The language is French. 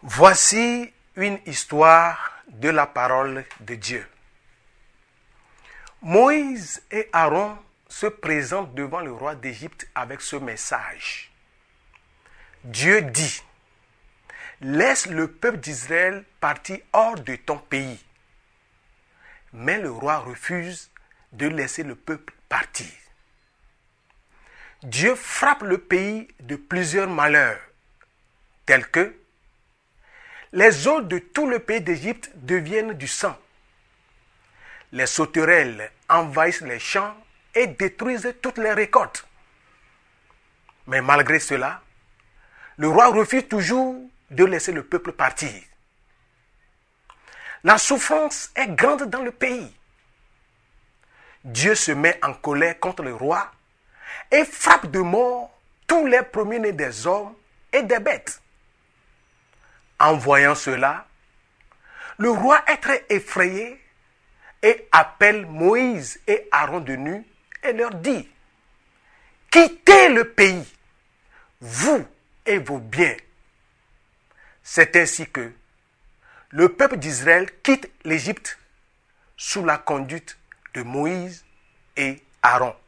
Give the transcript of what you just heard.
Voici une histoire de la parole de Dieu. Moïse et Aaron se présentent devant le roi d'Égypte avec ce message. Dieu dit, laisse le peuple d'Israël partir hors de ton pays. Mais le roi refuse de laisser le peuple partir. Dieu frappe le pays de plusieurs malheurs, tels que les eaux de tout le pays d'Égypte deviennent du sang. Les sauterelles envahissent les champs et détruisent toutes les récoltes. Mais malgré cela, le roi refuse toujours de laisser le peuple partir. La souffrance est grande dans le pays. Dieu se met en colère contre le roi et frappe de mort tous les premiers-nés des hommes et des bêtes. En voyant cela, le roi est très effrayé et appelle Moïse et Aaron de nu et leur dit, quittez le pays, vous et vos biens. C'est ainsi que le peuple d'Israël quitte l'Égypte sous la conduite de Moïse et Aaron.